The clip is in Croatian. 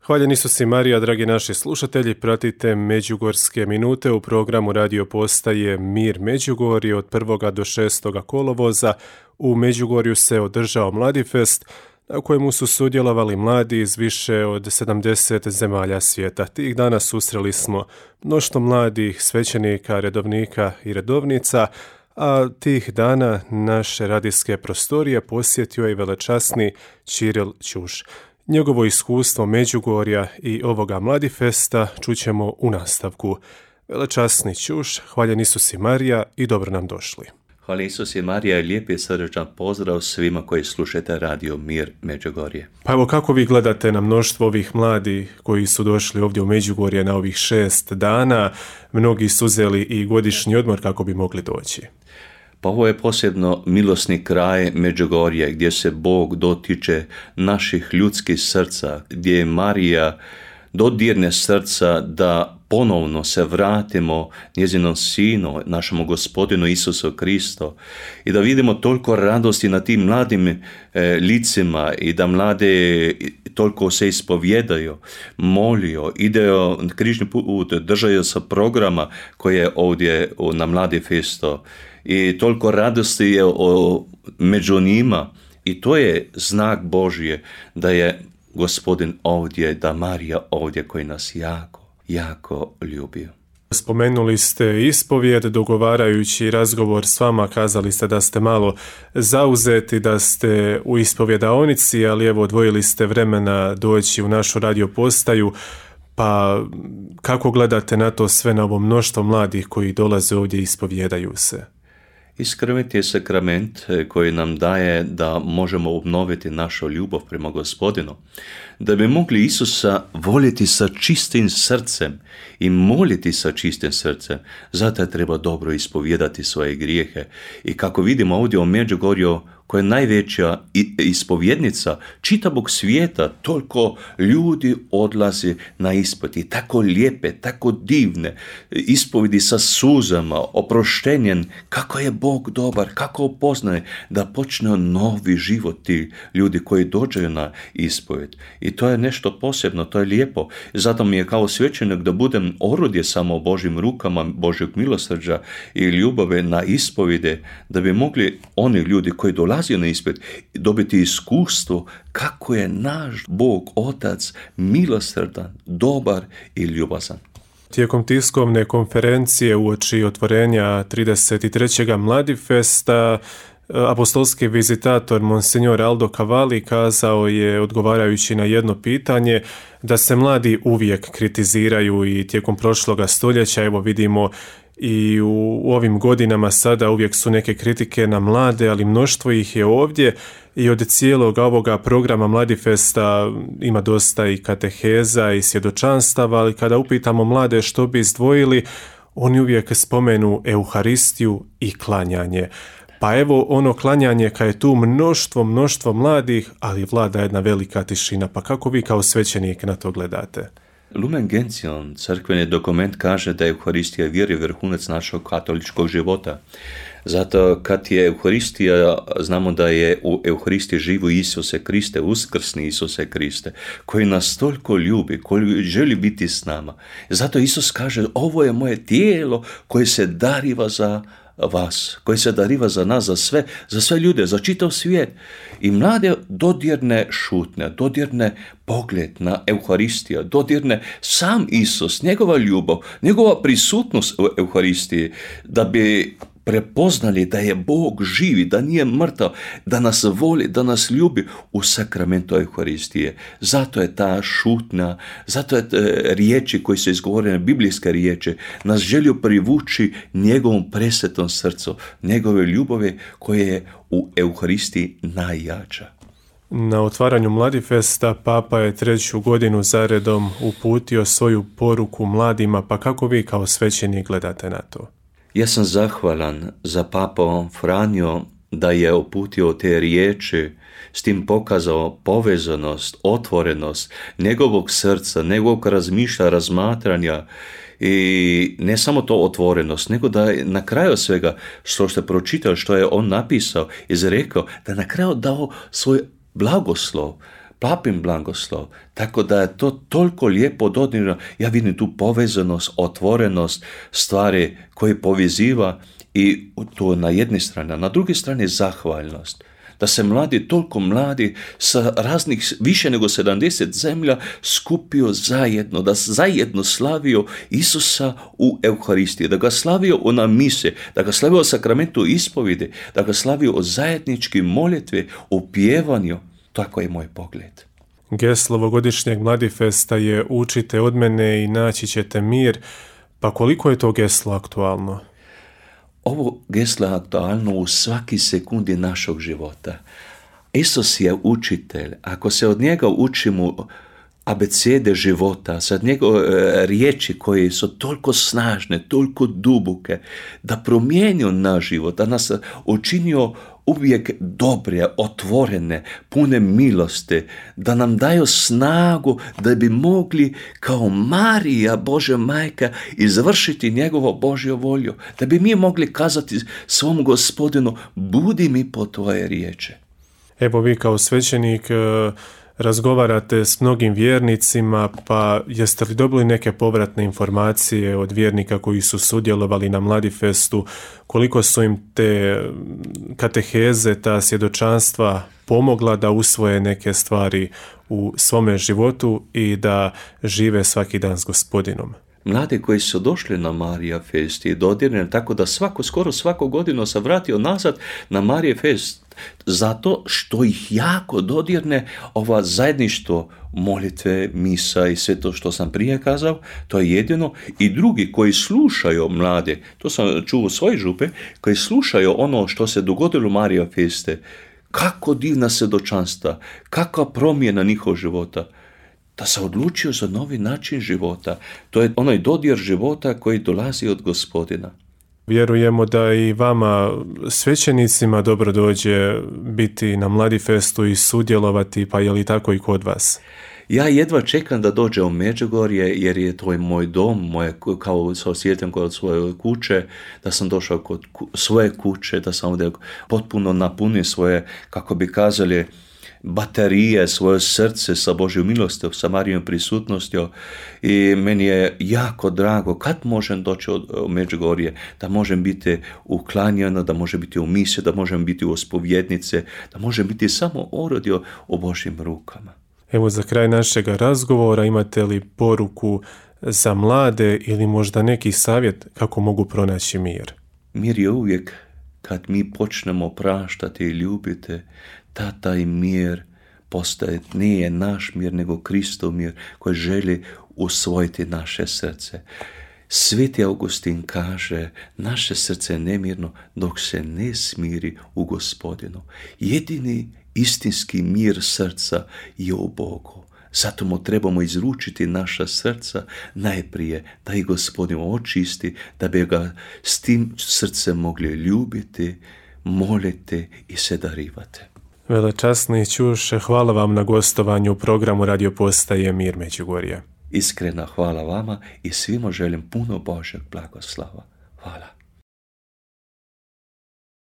Hvaljen Isus i Marija, dragi naši slušatelji, pratite Međugorske minute u programu radio postaje Mir Međugorje od 1. do 6. kolovoza. U Međugorju se održao Mladifest, na kojemu su sudjelovali mladi iz više od 70 zemalja svijeta. Tih dana susreli smo mnoštvo mladih svećenika, redovnika i redovnica, a tih dana naše radijske prostorije posjetio je velečasni Ćiril Ćuš. Njegovo iskustvo Međugorja i ovoga Mladifesta čućemo u nastavku. Velečasni Ćuš, hvaljen Isus i Marija i dobro nam došli. Hvala Isus i Marija i lijep i srdečan pozdrav svima koji slušate radio Mir Međugorje. Pa evo, kako vi gledate na mnoštvo ovih mladih koji su došli ovdje u Međugorje na ovih 6 dana? Mnogi su uzeli i godišnji odmor kako bi mogli doći. Pa ovo je posebno milosni kraj Međugorje gdje se Bog dotiče naših ljudskih srca, gdje je Marija dodirne srca da ponovno se vratimo njezinom sinu, našemu gospodinu Isusu Kristu i da vidimo toliko radosti na tim mladim licima i da mlade toliko se ispovjedaju, molio, ideju križni put, držaju se programa koji je ovdje na Mladifestu i toliko radosti je među njima i to je znak Božje da je Gospodin ovdje, da Marija ovdje koji nas jako ljubio. Spomenuli ste ispovijed, dogovarajući razgovor s vama, kazali ste da ste malo zauzeti, da ste u ispovjedaonici, ali evo odvojili ste vremena doći u našu radio postaju, pa kako gledate na to sve, na ovo mnoštvo mladih koji dolaze ovdje i ispovjedaju se? Iskrviti je sakrament koji nam daje da možemo obnoviti našu ljubav prema Gospodinu, da bi mogli Isusa voljeti sa čistim srcem i moliti sa čistim srcem. Zato treba dobro ispovjedati svoje grijehe. I kako vidimo ovdje u Međugorju, koja je najveća ispovjednica čitavog svijeta, toliko ljudi odlazi na ispovjedi, tako lijepe, tako divne ispovjedi sa suzama, oproštenjem, kako je Bog dobar, kako upoznaje da počne novi život ti ljudi koji dođu na ispovjed. I to je nešto posebno, to je lijepo. Zato mi je kao svećenik da budem orodje samo u Božjim rukama, Božjeg milosrđa i ljubave na ispovjede, da bi mogli oni ljudi koji dolaze na ispred dobiti iskustvo kako je naš Bog, Otac, milosrdan, dobar i ljubazan. Tijekom tiskovne konferencije uoči otvorenja 33. Mladifesta, apostolski vizitator Monsignor Aldo Cavalli kazao je, odgovarajući na jedno pitanje, da se mladi uvijek kritiziraju i tijekom prošloga stoljeća, evo vidimo i u ovim godinama sada uvijek su neke kritike na mlade, ali mnoštvo ih je ovdje i od cijelog ovoga programa Mladifesta ima dosta i kateheza i svjedočanstava, ali kada upitamo mlade što bi izdvojili, oni uvijek spomenu Euharistiju i klanjanje. Pa evo ono klanjanje kad je tu mnoštvo mladih, ali vlada jedna velika tišina. Pa kako vi kao svećenik na to gledate? Lumen Gentium, crkveni dokument, kaže da je Euharistija vjeri vrhunac našeg katoličkog života. Zato kad je Euharistija, znamo da je u Euharistiji živo Isuse Kriste, uskrsni Isuse Kriste, koji nas toliko ljubi, koji želi biti s nama. Zato Isus kaže, ovo je moje tijelo koje se dariva za vas, koji se dariva za nas, za sve ljude, za čitav svijet. I mlade dodirne šutnja, dodirne pogled na Euharistiju, dodirne sam Isus, njegova ljubav, njegova prisutnost u Euharistiji, da bi prepoznali da je Bog živi, da nije mrtav, da nas voli, da nas ljubi u sakramentu Euharistije. Zato je ta šutnja, zato je riječi koje su izgovorene, biblijske riječi, nas želi privući njegovom presvetom srcu, njegove ljubave koje je u Euharistiji najjača. Na otvaranju Mladifesta Papa je 3. godinu zaredom uputio svoju poruku mladima, pa kako vi kao svećenik gledate na to? Ja sam zahvalan za Papu Franju da je uputio te riječi, s tim pokazao povezanost, otvorenost njegovog srca, njegovog razmišlja, razmatranja i ne samo to otvorenost, nego da je na kraju svega što ste pročitali, što je on napisao, izrekao, da na kraju dao svoj blagoslov, papin blagoslov, tako da je to toliko lijepo dodirno. Ja vidim tu povezanost, otvorenost, stvari koje poveziva i to na jedne strane, a na druge strane zahvalnost. Da se mladi, toliko mladi, sa raznih, više nego 70 zemlja skupio zajedno, da zajedno slavio Isusa u Euharistiji, da ga slavio na mise, da ga slavio o sakramentu ispovjedi, da ga slavio o zajednički molitvi, o pjevanju. Tako je moj pogled. Geslo ovogodišnjeg Mladifesta je učite od mene i naći ćete mir. Pa koliko je to geslo aktualno? Ovo geslo je aktualno u svaki sekundi našeg života. Isus je učitelj. Ako se od njega učimo abecede života, sad njegove riječi koje su toliko snažne, toliko duboke, da promijenio naš život, da nas učinio uvijek dobre, otvorene, pune milosti, da nam daju snagu da bi mogli kao Marija, Božja majka, izvršiti njegovu Božju volju, da bi mi mogli kazati svom Gospodinu, budi mi po tvoje riječi. Evo vi kao svećenik razgovarate s mnogim vjernicima, pa jeste li dobili neke povratne informacije od vjernika koji su sudjelovali na Mladifestu, koliko su im te kateheze, ta svjedočanstva pomogla da usvoje neke stvari u svome životu i da žive svaki dan s Gospodinom? Mladi koji su došli na Marija Fest i dodirne, tako da skoro svaku godinu se vratio nazad na Marija Fest, zato što ih jako dodirne ova zajedništvo molitve, misa i sve to što sam prije kazao, to je jedino. I drugi koji slušaju mlade, to sam čuo u svojoj župe, koji slušaju ono što se dogodilo u Marija Feste, kako divna svjedočanstva, kakva promjena njihov života, da se odlučio za novi način života. To je onaj dodir života koji dolazi od Gospodina. Vjerujemo da i vama, svećenicima, dobro dođe biti na Mladifestu i sudjelovati, pa je li tako i kod vas? Ja jedva čekam da dođe u Međugorje, jer je to moj dom, kao se osjećam kod svoje kuće, da sam došao kod svoje kuće, da sam ovdje potpuno napunio svoje, kako bi kazali, baterije, svoje srce sa Božjom milostom, sa Marijom prisutnostjo, i meni je jako drago kad možem doći u Međugorje, da možem biti uklanjeno, da možem biti u misiji, da možem biti u spovjednice, da možem biti samo orodio u Božjim rukama. Evo, za kraj našega razgovora imate li poruku za mlade ili možda neki savjet kako mogu pronaći mir? Mir je uvijek kad mi počnemo praštati i ljubiti, taj mir postaje, nije naš mir, nego Kristov mir koji želi usvojiti naše srce. Sveti Augustin kaže, naše srce je nemirno dok se ne smiri u Gospodinu. Jedini istinski mir srca je u Bogu. Zato mu trebamo izručiti naša srca najprije, da ih Gospodin očisti, da bi ga s tim srcem mogli ljubiti, moliti i se darivati. Velečasni Ćuše, hvala vam na gostovanju u programu Radio Postaje Mir Međugorje. Iskrena hvala vama i svima želim puno Božjeg blagoslova. Hvala.